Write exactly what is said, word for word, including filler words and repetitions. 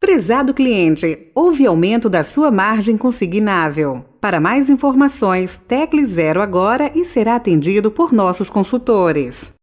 Prezado cliente, houve aumento da sua margem consignável. Para mais informações, tecle zero agora e será atendido por nossos consultores.